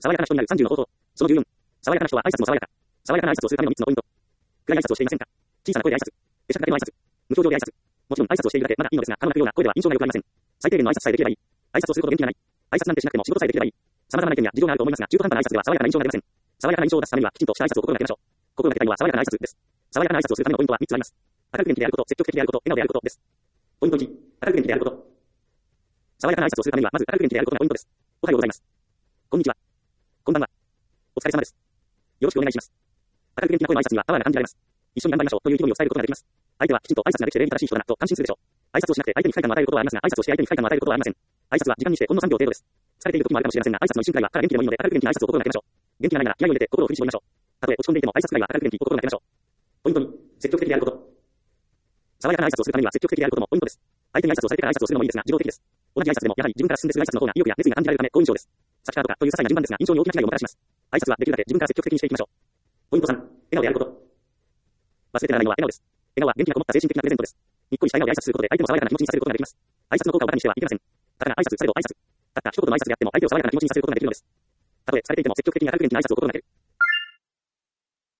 爽やかな人になる30の方法。その14。爽やかな人は挨拶も爽やか。爽やかな挨拶をするための3つのポイント。暗い挨拶をしていませんか？小さな声で挨拶。会釈だけの挨拶。無表情で挨拶。もちろん挨拶をしているだけまだいいのですが、歯の鳴くような声では印象が良くありません。最低限の挨拶さえできればいい。挨拶をするほど元気がない。挨拶なんてしなくても仕事さえできればいい。様々な意見や事情があると思いますが、中途半端な挨拶では爽やかな印象が出ません。爽やかな印象を出すためにはきちんとした挨拶を心がけましょう。心がけたいのは爽やかな挨拶です。爽やかな挨拶をするためのポイントは3つあります。明るく元気であること、積極的であること、笑顔であることです。ポイント1、明るく元気であること。爽やかな挨拶をするためにはまず明るく元気であることがポイントです。おはようございます。こんにちは。こんばんは。お疲れ様です。よろしくお願いします。明るく元気な声の挨拶にはパワーが感じられます。一緒に頑張りましょうという意気込みを伝えることができます。相手はきちんと挨拶ができて礼儀正しい人だなと感心するでしょう。挨拶をしなくて相手に不快感を与えることはありますが、挨拶をして相手に不快感を与えることはありません。挨拶は時間にしてほんの3秒程度です。疲れている時もあるかもしれませんが、挨拶の一瞬くらいはから元気でもいいので明るく元気な挨拶を心がけましょう。元気がないなら気合を入れて心を振り絞りましょう。たとえ落ち込んでいても挨拶くらいは明るく元気を心がけましょう。ポイント2、積極的であること。爽やかな挨拶をするためには積極的であることもポイントです。相手に挨拶をされてから挨拶をするのもいいですが、自動的です。同じ挨拶でもやはり自分から進んでする挨拶の方が意欲や熱意が感じられるため好印象です。さちかとかという些細な順番ですが、印象に大きな違いをもたらします。挨拶はできるだけ自分から積極的にしていきましょう。ポイント3、笑顔であること。忘れてならないのは笑顔です。笑顔は元気がこもった精神的なプレゼントです。にっこりした笑顔で挨拶することで相手も爽やかな気持ちにさせることができます。挨拶の効果を馬鹿にしてはいけません。たかが挨拶されど挨拶。たった一言の挨拶であっても相手を爽やかな気持ちにさせることができるのです。たとえされていても積極的に明るく元気な挨拶を心がける。